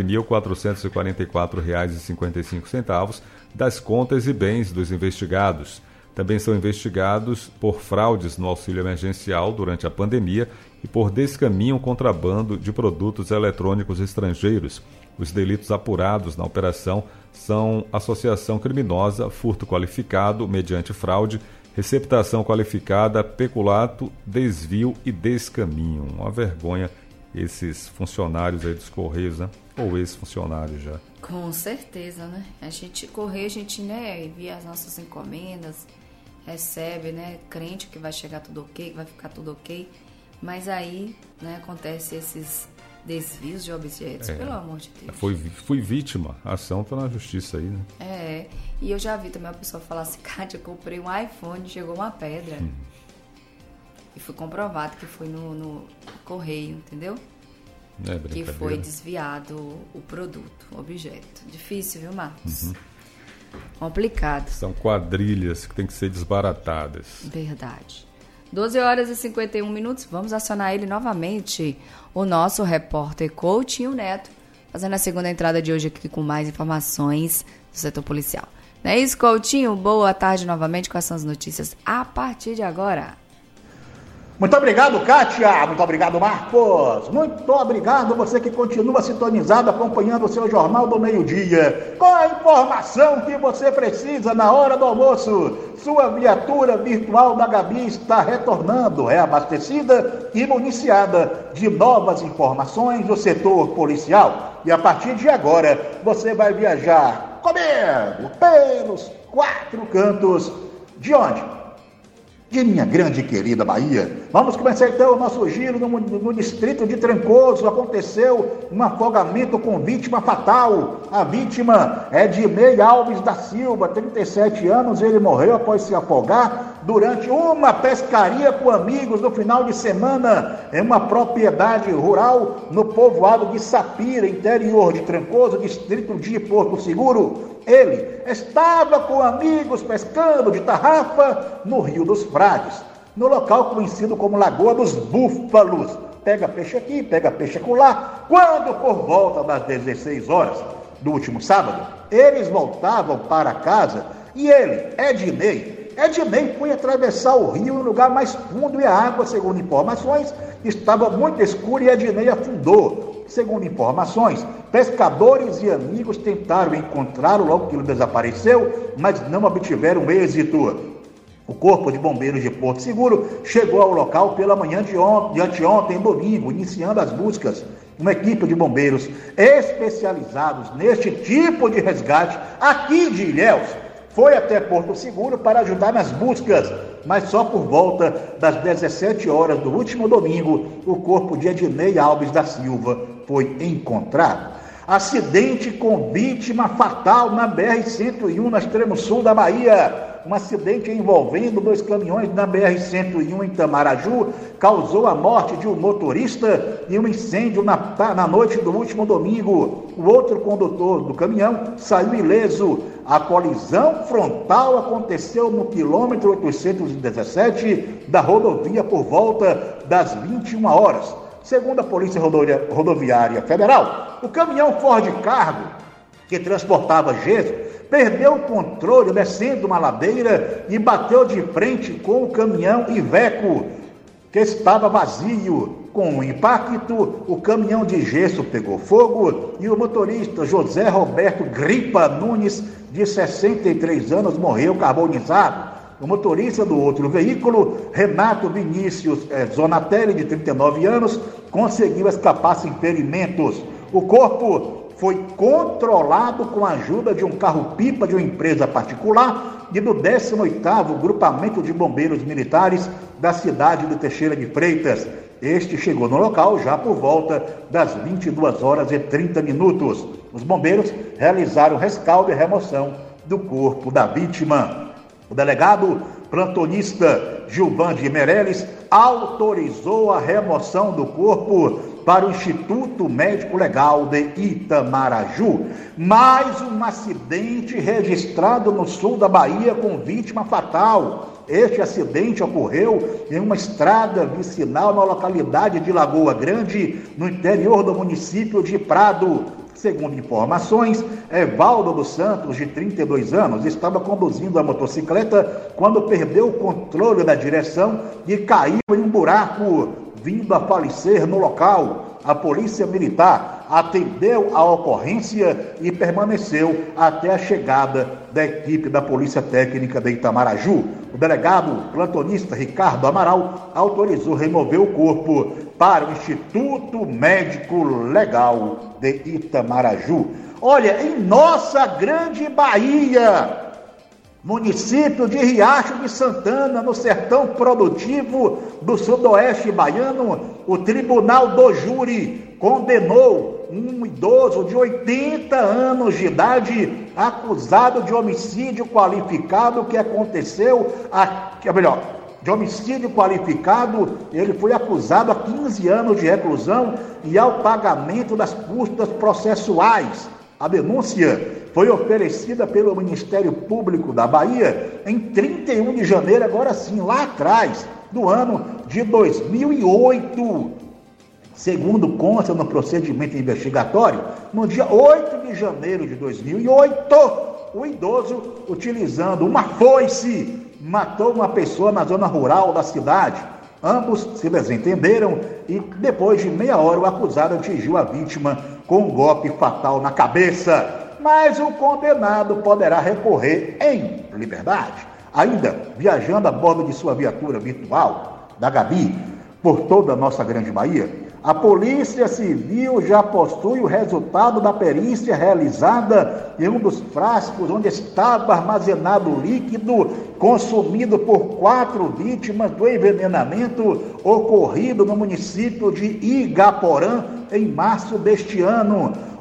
29.444,55 das contas e bens dos investigados. Também são investigados por fraudes no auxílio emergencial durante a pandemia e por descaminho contrabando de produtos eletrônicos estrangeiros. Os delitos apurados na operação são associação criminosa, furto qualificado mediante fraude, receptação qualificada, peculato, desvio e descaminho. Uma vergonha esses funcionários aí dos Correios, né? Ou ex-funcionários já. Com certeza, né? A gente né, envia as nossas encomendas, recebe, né, crente que vai chegar tudo ok, que vai ficar tudo ok, mas aí, né, acontece esses desvios de objetos, pelo amor de Deus. Fui vítima, a ação tá na justiça aí, né? E eu já vi também uma pessoa falar assim, Kátia, eu comprei um iPhone, chegou uma pedra. E foi comprovado que foi no correio, entendeu? Que foi desviado o produto, o objeto. Difícil, viu, Marcos? Complicado. São quadrilhas que tem que ser desbaratadas. Verdade. 12h51, vamos acionar ele novamente, o nosso repórter Coutinho Neto, fazendo a segunda entrada de hoje aqui com mais informações do setor policial. Não é isso, Coutinho? Boa tarde novamente, quais são as notícias a partir de agora? Muito obrigado, Kátia. Muito obrigado, Marcos. Muito obrigado você que continua sintonizado, acompanhando o seu Jornal do Meio-Dia. Com a informação que você precisa na hora do almoço. Sua viatura virtual da Gabi está retornando, reabastecida e municiada de novas informações do setor policial. E a partir de agora, você vai viajar comigo pelos 4 cantos. De onde? De minha grande e querida Bahia. Vamos começar então o nosso giro no distrito de Trancoso. Aconteceu um afogamento com vítima fatal. A vítima é de Meia Alves da Silva, 37 anos. Ele morreu após se afogar durante uma pescaria com amigos no final de semana em uma propriedade rural no povoado de Sapira, interior de Trancoso, distrito de Porto Seguro. Ele estava com amigos pescando de tarrafa no Rio dos Frades, no local conhecido como Lagoa dos Búfalos. Pega peixe aqui, pega peixe acolá. Quando, por volta das 16 horas do último sábado, eles voltavam para casa e ele, Ednei foi atravessar o rio em um lugar mais fundo e a água, segundo informações, estava muito escura e Ednei afundou. Segundo informações, pescadores e amigos tentaram encontrá-lo logo que ele desapareceu, mas não obtiveram êxito. O Corpo de Bombeiros de Porto Seguro chegou ao local pela manhã de anteontem, domingo, iniciando as buscas. Uma equipe de bombeiros especializados neste tipo de resgate aqui de Ilhéus foi até Porto Seguro para ajudar nas buscas, mas só por volta das 17 horas do último domingo, o corpo de Ednei Alves da Silva foi encontrado. Acidente com vítima fatal na BR-101, no extremo sul da Bahia. Um acidente envolvendo 2 caminhões na BR-101 em Itamaraju causou a morte de um motorista e um incêndio na noite do último domingo. O outro condutor do caminhão saiu ileso. A colisão frontal aconteceu no quilômetro 817 da rodovia por volta das 21 horas. Segundo a Polícia Rodoviária Federal, o caminhão Ford Cargo, que transportava gesso, perdeu o controle descendo uma ladeira e bateu de frente com o caminhão Iveco, que estava vazio. Com o impacto, o caminhão de gesso pegou fogo e o motorista José Roberto Gripa Nunes, de 63 anos, morreu carbonizado. O motorista do outro veículo, Renato Vinícius Zonatelli, de 39 anos, conseguiu escapar sem ferimentos. O corpo foi controlado com a ajuda de um carro-pipa de uma empresa particular e do 18º Grupamento de Bombeiros Militares da cidade de Teixeira de Freitas. Este chegou no local já por volta das 22 horas e 30 minutos. Os bombeiros realizaram rescaldo e remoção do corpo da vítima. O delegado plantonista Gilvan de Meirelles autorizou a remoção do corpo para o Instituto Médico Legal de Itamaraju. Mais um acidente registrado no sul da Bahia com vítima fatal. Este acidente ocorreu em uma estrada vicinal na localidade de Lagoa Grande, no interior do município de Prado. Segundo informações, Evaldo dos Santos, de 32 anos, estava conduzindo a motocicleta quando perdeu o controle da direção e caiu em um buraco, vindo a falecer no local. A Polícia Militar atendeu a ocorrência e permaneceu até a chegada da equipe da Polícia Técnica de Itamaraju. O delegado plantonista Ricardo Amaral autorizou remover o corpo para o Instituto Médico Legal de Itamaraju. Olha, em nossa grande Bahia, município de Riacho de Santana, no sertão produtivo do sudoeste baiano, o Tribunal do Júri condenou um idoso de 80 anos de idade acusado de homicídio qualificado que aconteceu, de homicídio qualificado. Ele foi acusado a 15 anos de reclusão e ao pagamento das custas processuais. A denúncia foi oferecida pelo Ministério Público da Bahia em 31 de janeiro, agora sim, lá atrás, do ano de 2008. Segundo consta no procedimento investigatório, no dia 8 de janeiro de 2008, o idoso, utilizando uma foice, matou uma pessoa na zona rural da cidade. Ambos se desentenderam e, depois de meia hora, o acusado atingiu a vítima com um golpe fatal na cabeça. Mas o condenado poderá recorrer em liberdade. Ainda viajando a bordo de sua viatura virtual, da Gabi, por toda a nossa grande Bahia, a Polícia Civil já possui o resultado da perícia realizada em um dos frascos onde estava armazenado o líquido consumido por 4 vítimas do envenenamento ocorrido no município de Igaporã em março deste ano.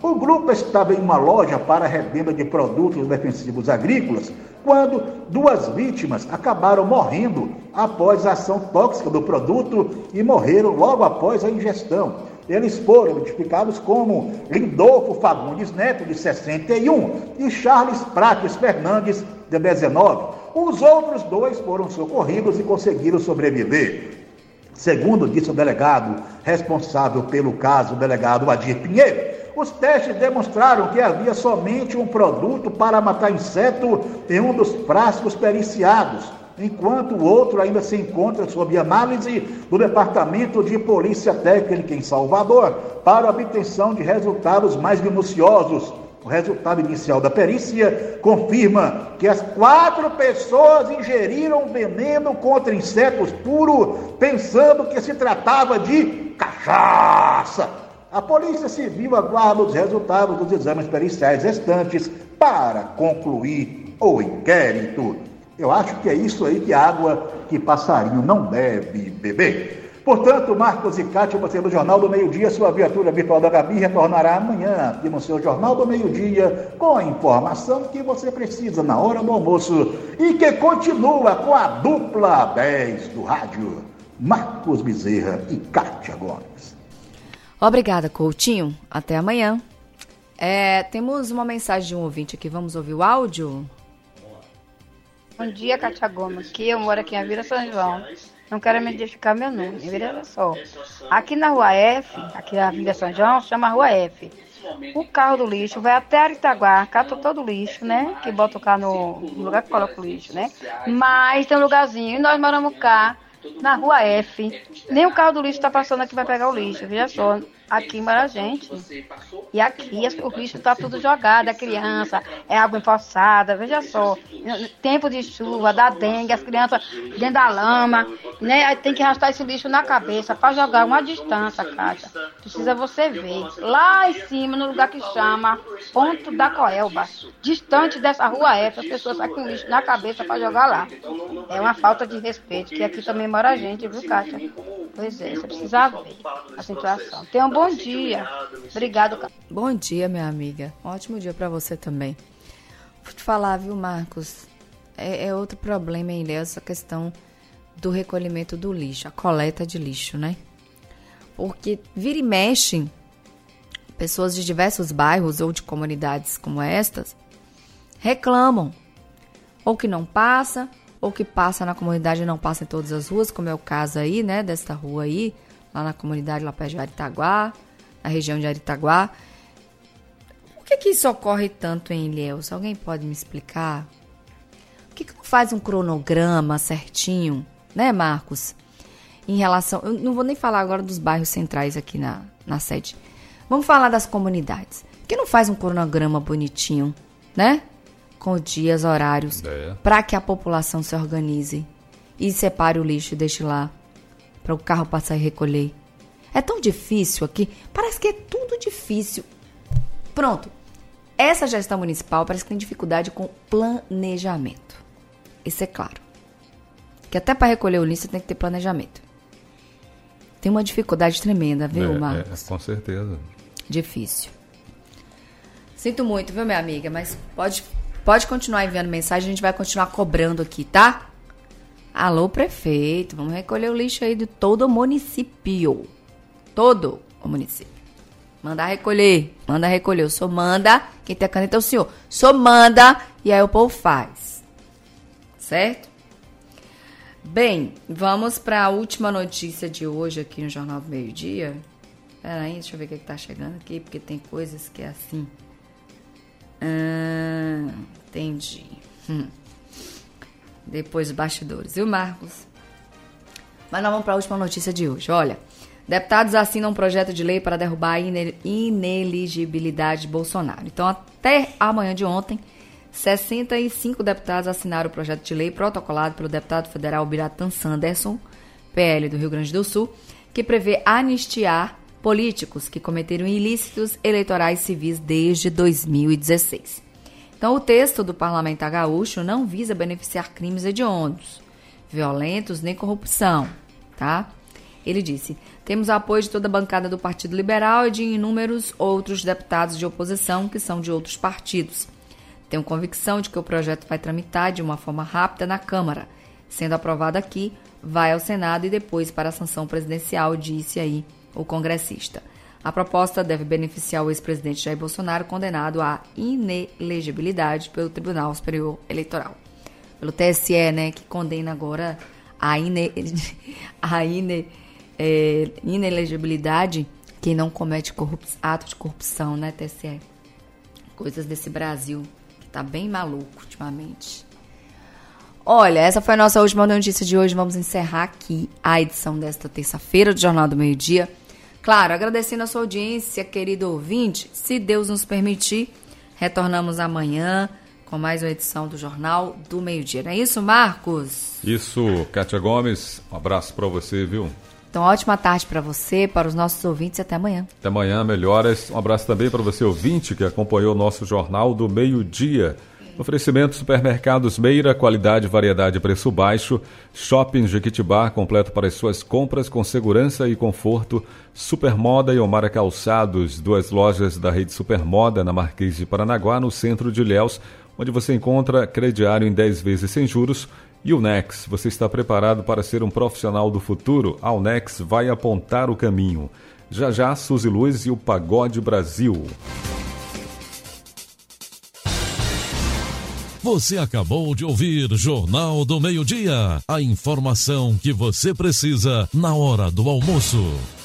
O grupo estava em uma loja para revenda de produtos defensivos agrícolas quando 2 vítimas acabaram morrendo após a ação tóxica do produto e morreram logo após a ingestão. Eles foram identificados como Lindolfo Fagundes Neto, de 61, e Charles Prates Fernandes, de 19. Os outros 2 foram socorridos e conseguiram sobreviver. Segundo disse o delegado responsável pelo caso, o delegado Adir Pinheiro, os testes demonstraram que havia somente um produto para matar inseto em um dos frascos periciados, enquanto o outro ainda se encontra sob análise do Departamento de Polícia Técnica em Salvador para obtenção de resultados mais minuciosos. O resultado inicial da perícia confirma que as 4 pessoas ingeriram veneno contra insetos puro, pensando que se tratava de cachaça. A Polícia Civil aguarda os resultados dos exames periciais restantes para concluir o inquérito. Eu acho que é isso aí, que água que passarinho não deve beber. Portanto, Marcos e Cátia, você do Jornal do Meio-Dia, sua viatura virtual da Gabi retornará amanhã aqui no seu Jornal do Meio-Dia com a informação que você precisa na hora do almoço e que continua com a dupla 10 do rádio, Marcos Bezerra e Cátia Gomes. Obrigada, Coutinho. Até amanhã. Temos uma mensagem de um ouvinte aqui. Vamos ouvir o áudio? Bom dia, Cátia Gomes. Eu moro aqui em Vila São João. Não quero me identificar meu nome. Veja só. Aqui na Rua F, aqui na Vila São João, chama Rua F. O carro do lixo vai até Aritaguá, cata todo o lixo, né? Que bota o carro no lugar que coloca o lixo, né? Mas tem um lugarzinho, e nós moramos cá, na Rua F. Nem o carro do lixo está passando aqui para pegar o lixo. Veja só, aqui mora a gente. E aqui o lixo está tudo jogado, é criança, é água empoçada. Veja só, tempo de chuva, dá dengue, as crianças dentro da lama, né? Aí tem que arrastar esse lixo na cabeça para jogar uma distância, Cátia. Precisa você ver. Lá em cima, no lugar que chama Ponto da Coelba, distante dessa Rua F, as pessoas saem com lixo na cabeça para jogar lá. É uma falta de respeito, que aqui também mora a gente, viu, Cátia? Pois é, você precisa ver a situação. Tenha um bom dia. Obrigado, Cátia. Bom dia, minha amiga. Um ótimo dia para você também. Vou te falar, viu, Marcos? É outro problema ainda, essa questão do recolhimento do lixo, a coleta de lixo, né? Porque vira e mexe, pessoas de diversos bairros ou de comunidades como estas reclamam. Ou que não passa, ou que passa na comunidade e não passa em todas as ruas, como é o caso aí, né, desta rua aí, lá na comunidade, lá perto de Aritaguá, na região de Aritaguá. Por que isso ocorre tanto em Ilhéus? Alguém pode me explicar? Por que não faz um cronograma certinho, né, Marcos? Em relação... Eu não vou nem falar agora dos bairros centrais aqui na sede. Vamos falar das comunidades. Por que não faz um cronograma bonitinho, né? Com dias, horários, para que a população se organize e separe o lixo e deixe lá para o carro passar e recolher. É tão difícil aqui, parece que é tudo difícil. Pronto, essa gestão municipal parece que tem dificuldade com planejamento. Isso é claro. Que até para recolher o lixo tem que ter planejamento. Tem uma dificuldade tremenda, viu, Marcos? Com certeza. Difícil. Sinto muito, viu, minha amiga, mas pode continuar enviando mensagem, a gente vai continuar cobrando aqui, tá? Alô, prefeito, vamos recolher o lixo aí de todo o município. Todo o município. Manda recolher. O senhor manda, quem tem a caneta é o senhor. O senhor manda e aí o povo faz. Certo? Bem, vamos para a última notícia de hoje aqui no Jornal do Meio-Dia. Peraí, deixa eu ver o que tá chegando aqui, porque tem coisas que é assim... entendi. Depois dos bastidores, viu, Marcos? Mas nós vamos para a última notícia de hoje. Olha, deputados assinam um projeto de lei para derrubar a ineligibilidade de Bolsonaro. Então, até amanhã de ontem, 65 deputados assinaram o projeto de lei protocolado pelo deputado federal Biratan Sanderson, PL do Rio Grande do Sul, que prevê anistiar políticos que cometeram ilícitos eleitorais civis desde 2016. Então, o texto do parlamentar gaúcho não visa beneficiar crimes hediondos, violentos nem corrupção, tá? Ele disse, Temos apoio de toda a bancada do Partido Liberal e de inúmeros outros deputados de oposição que são de outros partidos. Tenho convicção de que o projeto vai tramitar de uma forma rápida na Câmara. Sendo aprovado aqui, vai ao Senado e depois para a sanção presidencial, disse aí o congressista. A proposta deve beneficiar o ex-presidente Jair Bolsonaro, condenado à inelegibilidade pelo Tribunal Superior Eleitoral. Pelo TSE, né, que condena agora a inelegibilidade quem não comete ato de corrupção, né, TSE? Coisas desse Brasil que tá bem maluco ultimamente. Olha, essa foi a nossa última notícia de hoje. Vamos encerrar aqui a edição desta terça-feira do Jornal do Meio-Dia. Claro, agradecendo a sua audiência, querido ouvinte. Se Deus nos permitir, retornamos amanhã com mais uma edição do Jornal do Meio-Dia. Não é isso, Marcos? Isso, Kátia Gomes. Um abraço para você, viu? Então, ótima tarde para você, para os nossos ouvintes e até amanhã. Até amanhã, melhoras. Um abraço também para você, ouvinte, que acompanhou o nosso Jornal do Meio-Dia. Oferecimento Supermercados Meira, qualidade, variedade e preço baixo. Shopping Jequitibá, completo para as suas compras com segurança e conforto. Supermoda e Omara Calçados, 2 lojas da rede Supermoda na Marquês de Paranaguá, no centro de Ilhéus, onde você encontra crediário em 10 vezes sem juros. E o Unex, você está preparado para ser um profissional do futuro? A Unex vai apontar o caminho. Já já, Suzy Luz e o Pagode Brasil. Você acabou de ouvir Jornal do Meio-Dia. A informação que você precisa na hora do almoço.